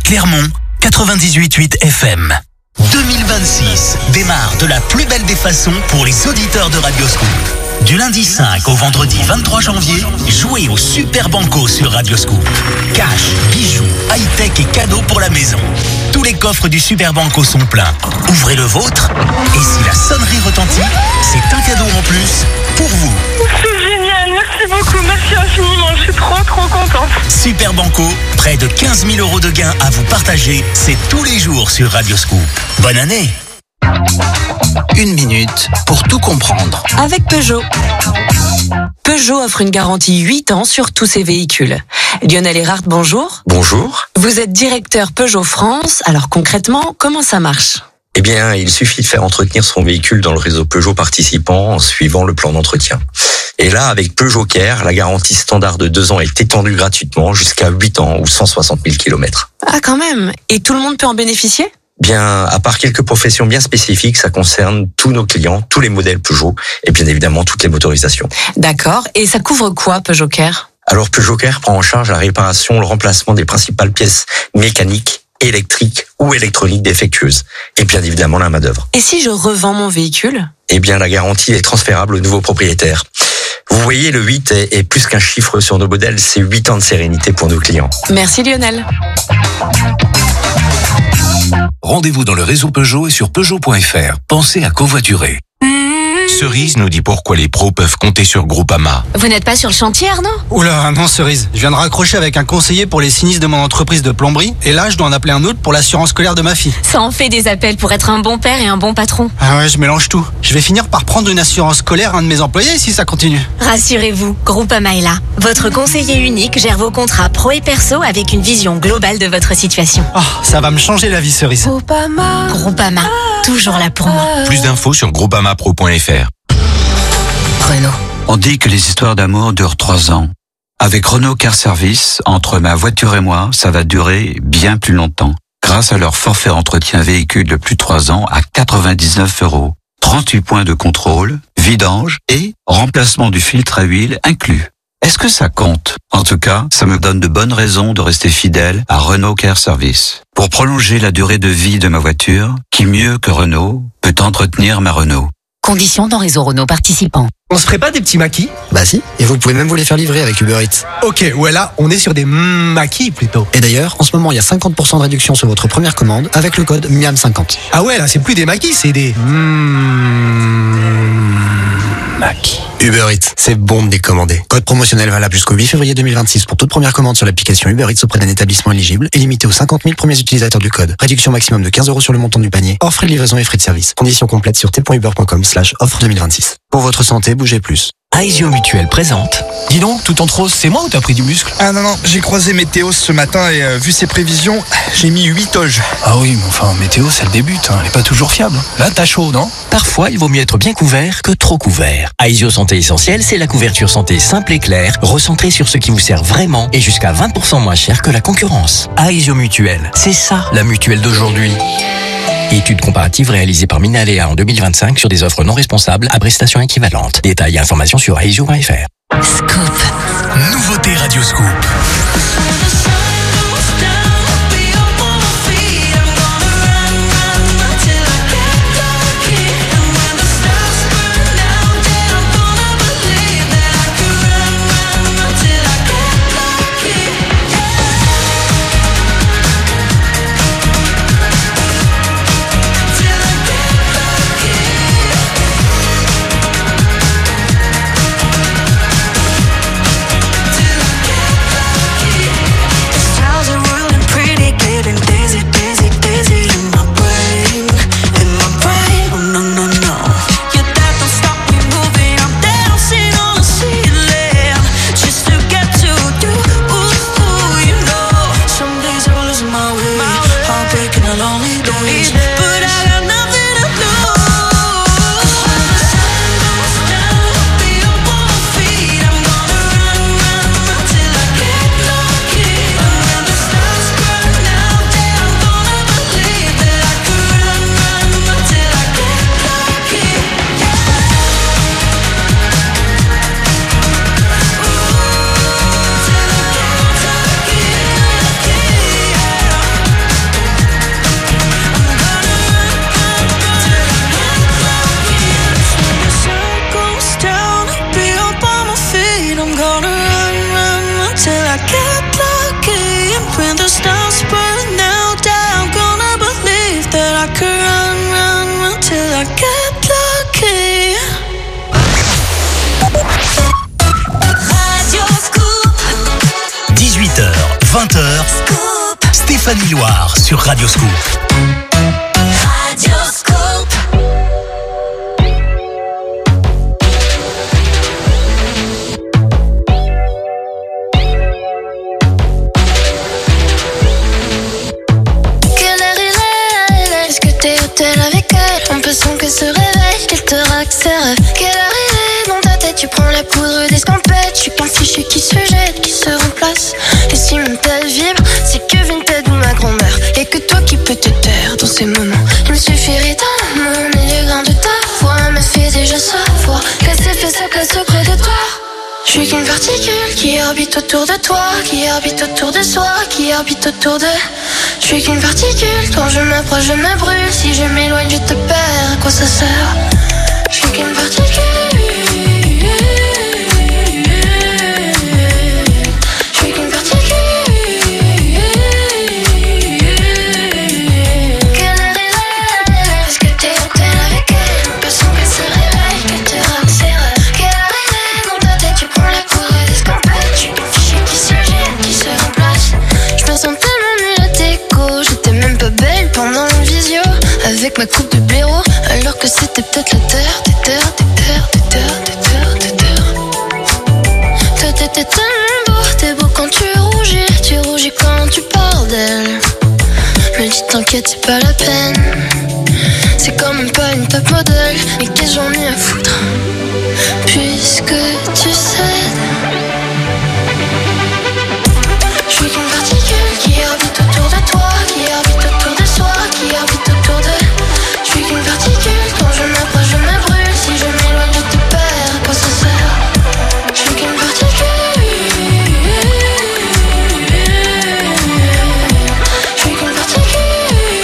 Clermont, quatre-vingt-dix-huit virgule huit F M. deux mille vingt-six démarre de la plus belle des façons pour les auditeurs de Radioscoop. Du lundi cinq au vendredi vingt-trois janvier, jouez au Super Banco sur Radioscoop. Cash, bijoux, high-tech et cadeaux pour la maison. Tous les coffres du Super Banco sont pleins. Ouvrez le vôtre et si la sonnerie retentit, c'est un cadeau en plus pour vous. C'est génial, merci beaucoup, merci infiniment, je suis trop trop contente. Super Banco, près de quinze mille euros de gains à vous partager, c'est tous les jours sur Radioscoop. Bonne année. Une minute pour tout comprendre. Avec Peugeot. Peugeot offre une garantie huit ans sur tous ses véhicules. Lionel Erhardt, bonjour. Bonjour. Vous êtes directeur Peugeot France. Alors concrètement, comment ça marche ? Eh bien, il suffit de faire entretenir son véhicule dans le réseau Peugeot participant en suivant le plan d'entretien. Et là, avec Peugeot Care, la garantie standard de deux ans est étendue gratuitement jusqu'à huit ans ou cent soixante mille kilomètres. Ah quand même. Et tout le monde peut en bénéficier ? Bien, à part quelques professions bien spécifiques, ça concerne tous nos clients, tous les modèles Peugeot et bien évidemment toutes les motorisations. D'accord. Et ça couvre quoi, Peugeot Care ? Alors Peugeot Care prend en charge la réparation, le remplacement des principales pièces mécaniques, électriques ou électroniques défectueuses et bien évidemment la main-d'œuvre. Et si je revends mon véhicule ? Eh bien, la garantie est transférable au nouveau propriétaire. Vous voyez, le huit est, est plus qu'un chiffre sur nos modèles, c'est huit ans de sérénité pour nos clients. Merci Lionel. Rendez-vous dans le réseau Peugeot et sur Peugeot point F R. Pensez à covoiturer. Cerise nous dit pourquoi les pros peuvent compter sur Groupama. Vous n'êtes pas sur le chantier, Arnaud ? Oula, non Cerise. Je viens de raccrocher avec un conseiller pour les sinistres de mon entreprise de plomberie et là, je dois en appeler un autre pour l'assurance scolaire de ma fille. Ça en fait des appels pour être un bon père et un bon patron. Ah ouais, je mélange tout. Je vais finir par prendre une assurance scolaire à un de mes employés si ça continue. Rassurez-vous, Groupama est là. Votre conseiller unique gère vos contrats pro et perso avec une vision globale de votre situation. Oh, ça va me changer la vie, Cerise. Groupama. Groupama, toujours là pour moi. Plus d'infos sur groupama pro point F R. Renault. On dit que les histoires d'amour durent trois ans. Avec Renault Car Service, entre ma voiture et moi, ça va durer bien plus longtemps. Grâce à leur forfait entretien véhicule de plus de trois ans à quatre-vingt-dix-neuf euros. trente-huit points de contrôle, vidange et remplacement du filtre à huile inclus. Est-ce que ça compte? En tout cas, ça me donne de bonnes raisons de rester fidèle à Renault Car Service. Pour prolonger la durée de vie de ma voiture, qui mieux que Renault peut entretenir ma Renault? Conditions dans réseau Renault participant. On se ferait pas des petits maquis? Bah si, et vous pouvez même vous les faire livrer avec Uber Eats. Ok, ouais là, on est sur des maquis plutôt. Et d'ailleurs, en ce moment, il y a cinquante pour cent de réduction sur votre première commande avec le code miam cinquante. Ah ouais, là, c'est plus des maquis, c'est des... maquis. Uber Eats, c'est bon de les commander. Code promotionnel valable jusqu'au huit février deux mille vingt-six pour toute première commande sur l'application Uber Eats auprès d'un établissement éligible et limité aux cinquante mille premiers utilisateurs du code. Réduction maximum de quinze euros sur le montant du panier, hors frais de livraison et frais de service. Conditions complètes sur t point uber point com slash offre deux mille vingt-six. Pour votre santé, bougez plus. Aesio Mutuel présente. Dis donc, tout en rose, c'est moi ou t'as pris du muscle? Ah non, non, j'ai croisé Météo ce matin et euh, vu ses prévisions, j'ai mis huit toges. Ah oui, mais enfin, météo, ça le débute, hein. Elle est pas toujours fiable. Là, t'as chaud, non? Parfois, il vaut mieux être bien couvert que trop couvert. Aesio Santé Essentielle, c'est la couverture santé simple et claire, recentrée sur ce qui vous sert vraiment et jusqu'à vingt pour cent moins cher que la concurrence. Aesio Mutuel, c'est ça, la mutuelle d'aujourd'hui. Étude comparative réalisée par Minalea en deux mille vingt-cinq sur des offres non responsables à prestations équivalentes. Détails et informations sur aesio point F R. Scoop. Nouveauté Radio Scoop. Fanny Loire sur Radio Scoop. Radio Scoop. Quelle heure il est? Est-ce que t'es au tel avec elle? On peut sans que se réveille, qu'elle te raque ses rêves. Quelle heure il est? Dans ta tête tu prends la poudre d'escampette. Je suis qu'un fichier qui se jette, qui se remplace. Et si même ta vibre, c'est que Vinted ou ma grand-mère. Y'a que toi qui peux te taire dans ces moments. Il me suffirait d'un mot, mais le grain de ta voix me fait déjà savoir qu'elle s'est fait sa place au creux de toi. Je suis qu'une particule qui orbite autour de toi, qui orbite autour de soi, qui orbite autour de... Je suis qu'une particule, quand je m'approche je me brûle. Si je m'éloigne je te perds, à quoi ça sert? Je suis qu'une particule. Je suis qu'une particule. Quelle heure il est? Est-ce que t'es au tel avec elle? On peut sans qu'elle se réveille, qu'elle te raque ses rêves. Quelle heure il est? Dans ta tête tu prends la poudre d'escampette. Je suis qu'un fichier qui se jette, qui se remplace. Je me sens tellement nulle à déco. J'étais même pas belle pendant le visio. Avec ma coupe de blaireau, alors que c'était peut-être la terre, des terres, des terres, des terres, des terres, des terres. Toi t'étais tellement beau, t'es beau quand tu rougis, tu rougis quand tu parles d'elle. Je me dis t'inquiète c'est pas la peine, c'est quand même pas une top modèle. Mais qu'est-ce que j'en ai à foutre, puisque tu cèdes. Je suis qu'une particule qui orbite autour de toi, qui orbite autour de soi, qui orbite autour de... Je suis qu'une particule, quand je m'approche je me brûle. Si je m'éloigne je te perds, à quoi ça sert? Je suis qu'une particule. Je suis qu'une particule.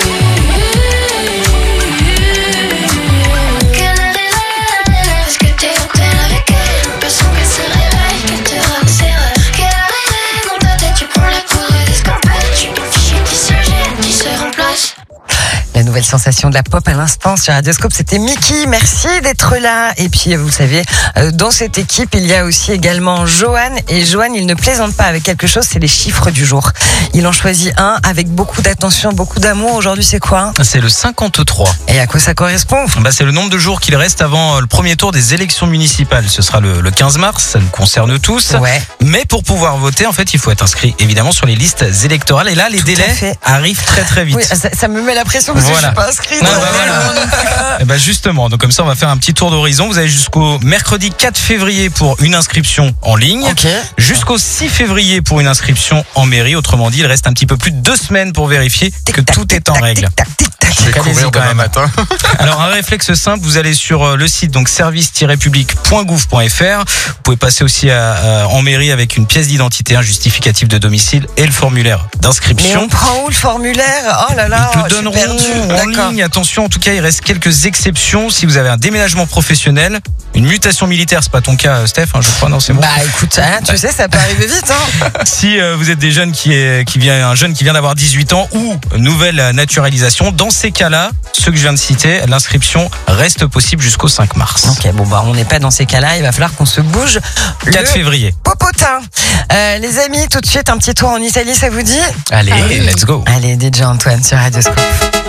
Quelle heure il est? Est-ce que t'es au tel avec elle? On peut sans qu'elle se réveille, qu'elle te raque ses rêves. Quelle heure il est? Dans ta tête tu prends la poudre d'escampette. Je suis qu'un fichier qui se jette, qui se remplace. La nouvelle sensation de la pop à l'instant sur Radio Scoop, c'était Mickey. Merci d'être là. Et puis, vous le savez, euh, dans cette équipe, il y a aussi également Johan. Et Johan, il ne plaisante pas avec quelque chose, c'est les chiffres du jour. Il en choisit un avec beaucoup d'attention, beaucoup d'amour. Aujourd'hui, c'est quoi? C'est le cinquante-trois. Et à quoi ça correspond? Bah, c'est le nombre de jours qu'il reste avant le premier tour des élections municipales. Ce sera le, le quinze mars, ça nous concerne tous. Ouais. Mais pour pouvoir voter, en fait, il faut être inscrit évidemment sur les listes électorales. Et là, les Tout délais arrivent très très vite. Oui, ça, ça me met la pression parce Voilà. que je suis pas inscrite. Non, bah voilà. Et bah justement, donc comme ça on va faire un petit tour d'horizon. Vous avez jusqu'au mercredi quatre février pour une inscription en ligne, okay. Jusqu'au six février pour une inscription en mairie. Autrement dit, il reste un petit peu plus de deux semaines pour vérifier que tout est en règle. Je vais courir demain matin. Alors un réflexe simple, vous allez sur le site donc service tiret public point gouv point f r. Vous pouvez passer aussi à, à, en mairie avec une pièce d'identité, un justificatif de domicile et le formulaire d'inscription. Mais on prend où le formulaire? Oh là là, ils te le donneront en ligne. Attention, en tout cas, il reste quelques exceptions. Si vous avez un déménagement professionnel, une mutation militaire, c'est pas ton cas, Steph, hein, je crois, non, c'est bon. Bah écoute, hein, tu sais, ça peut arriver vite. Hein. Si euh, vous êtes des jeunes qui est, qui vient, un jeune qui vient d'avoir dix-huit ans ou nouvelle naturalisation, dans ces cas-là, ceux que je viens de citer, l'inscription reste possible jusqu'au cinq mars. Ok, bon bah on n'est pas dans ces cas-là, il va falloir qu'on se bouge. quatre février. Popotin. Euh, les amis, tout de suite un petit tour en Italie, ça vous dit? Allez, Allez. let's go. Allez, D J Antoine sur Radio Scoop.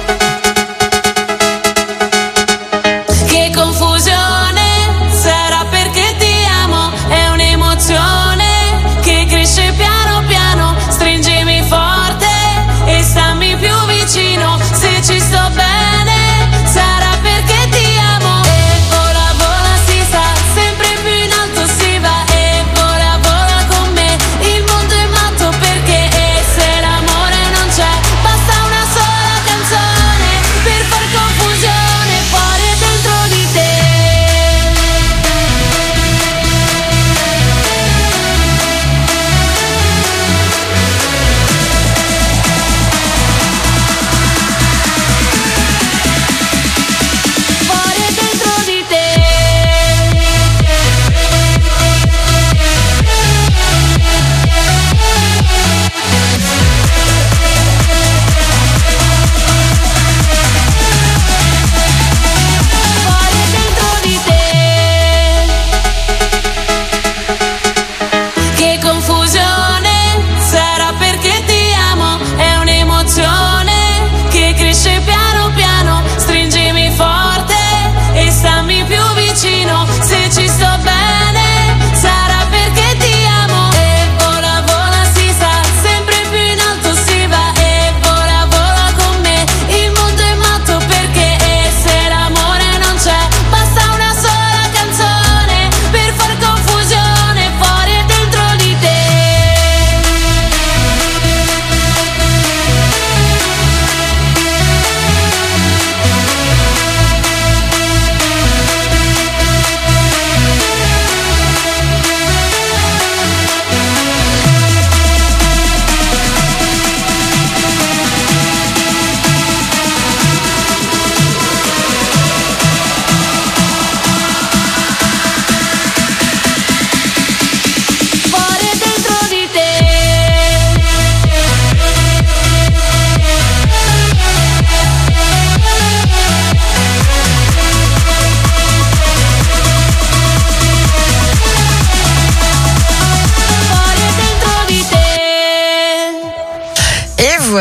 Che confusione, sarà perché ti amo, è un'emozione che cresce piano piano, stringimi forte e stammi più vicino, se ci sto bene, sarà perché ti amo, e vola vola si sa, sempre più in alto si va, e vola vola con me, il mondo è matto perché, e se l'amore non c'è, basta una sola canzone.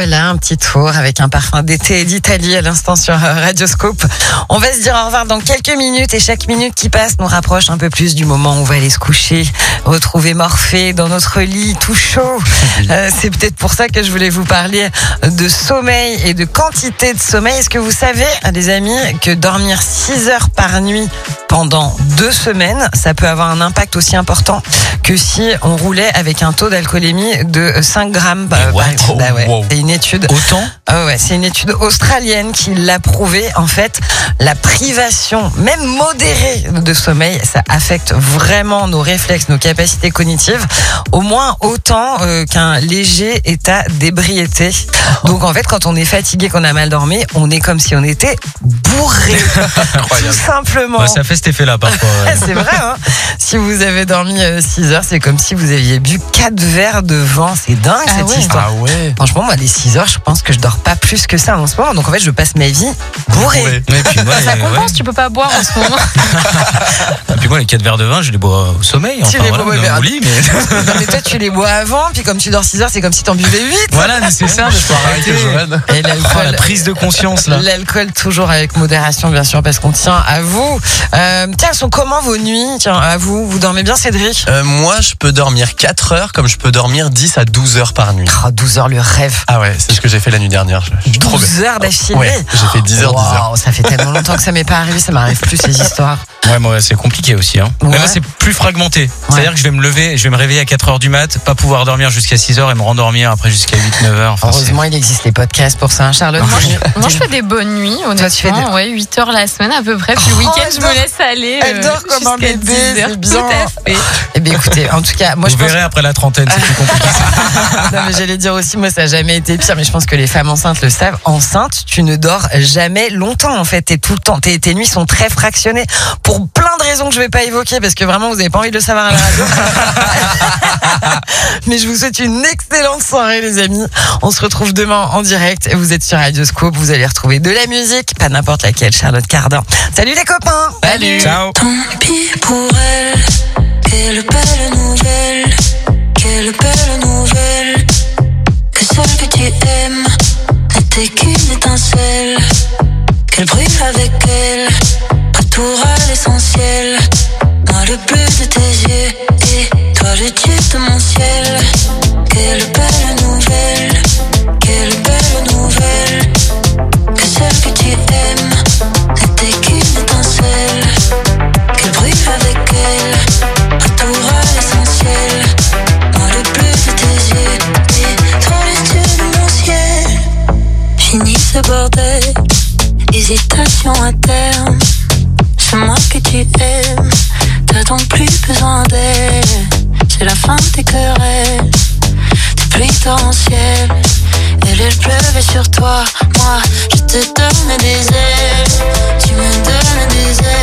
voilà, un petit tour avec un parfum d'été et d'Italie à l'instant sur Radio Scoop. On va se dire au revoir dans quelques minutes et chaque minute qui passe nous rapproche un peu plus du moment où on va aller se coucher, retrouver Morphée dans notre lit tout chaud. Euh, c'est peut-être pour ça que je voulais vous parler de sommeil et de quantité de sommeil. Est-ce que vous savez, les amis, que dormir six heures par nuit pendant deux semaines, ça peut avoir un impact aussi important que si on roulait avec un taux d'alcoolémie de cinq grammes. Bah, What? bah, bah ouais. Wow. C'est une étude. Autant? Ah ouais, c'est une étude australienne qui l'a prouvé. En fait, la privation, même modérée de sommeil, ça affecte vraiment nos réflexes, nos capacités cognitives, au moins autant euh, qu'un léger état d'ébriété. Donc en fait, quand on est fatigué, qu'on a mal dormi, on est comme si on était bourré. Tout simplement. Bah, ça fait cet effet-là parfois. Ouais. C'est vrai, hein. Si vous avez dormi six heures, c'est comme si vous aviez bu quatre verres de vin. C'est dingue, Ah cette ouais. histoire. Ah ouais. Franchement, moi, les six heures, je pense que je dors pas plus que ça en ce moment. Donc, en fait, je passe ma vie bourrée. Ouais. Et puis moi, Ça les- compense, ouais. tu peux pas boire en ce moment. Et puis moi, les quatre verres de vin, je les bois au sommeil. Tu Enfin, les voilà, bois, dans mais- mon lit, mais... Non, mais toi, tu les bois avant, puis comme tu dors six heures, c'est comme si t'en buvais huit. Voilà, mais c'est ça, faut arrêter. Et Oh, l'alcool. la prise de conscience, là. L'alcool, toujours avec modération, bien sûr, parce qu'on tient à vous. Euh, tiens, elles sont comment vos nuits? Tiens, à vous. Vous dormez bien, Cédric? Euh, moi, je peux dormir quatre heures comme je peux dormir dix à douze heures par nuit. Oh, douze heures, le rêve. Ah ouais, c'est ce que j'ai fait la nuit dernière. Je, je suis trop bien. douze heures d'affilée. Ouais, j'ai fait dix heures, dix heures. Wow, ça fait tellement longtemps que ça m'est pas arrivé, ça m'arrive plus ces histoires. Ouais, moi, c'est compliqué aussi. Hein. Ouais. Mais moi, c'est plus fragmenté. C'est-à-dire que je vais me lever, je vais me réveiller à quatre heures du mat, pas pouvoir dormir jusqu'à six heures et me rendormir après jusqu'à huit neuf heures. Enfin, Heureusement, il existe les podcasts pour ça, hein, Charlotte. Moi, je, moi, je fais des bonnes nuits, honnêtement. tu fais des- Ouais, huit heures la semaine à peu près. Puis Oh, le week-end, elle je dort- me laisse aller. elle euh, dort comme un jusqu'à bébé, dix heures. c'est bien. Tout à fait. Eh bien, écoutez, en tout cas, moi, vous je pense. verrez après la trentaine, c'est plus compliqué. Non, mais j'allais dire aussi, moi, ça n'a jamais été pire, mais je pense que les femmes enceintes le savent. Enceinte, tu ne dors jamais longtemps, en fait. T'es tout le temps, tes, tes nuits sont très fractionnées pour plein de raisons que je vais pas évoquer parce que vraiment, vous n'avez pas envie de le savoir à la radio. Mais je vous souhaite une excellente soirée, les amis. On se retrouve demain en direct. Vous êtes sur Radio Scoop. Vous allez retrouver de la musique, pas n'importe laquelle, Charlotte Cardin. Salut les copains. Salut. Ciao. Tant pis pour elle, quelle belle nouvelle, quelle belle nouvelle, que celle que tu aimes n'était qu'une étincelle, qu'elle brille avec elle, retour à l'essentiel, moi le bleu de tes yeux et toi le dieu de mon ciel, quelle belle nouvelle, quelle belle nouvelle, que celle que tu aimes n'était qu'une étincelle, qu'elle brille avec elle, retour à l'essentiel, moi le bleu de tes yeux et toi le dieu de mon ciel. Fini ce bordel, hésitation à terme, c'est moi que tu aimes, t'as donc plus besoin d'elle, c'est la fin de tes querelles, tes pluies torrentielles, elle elle pleuvait sur toi, moi je te donne des ailes, tu me donnes des ailes.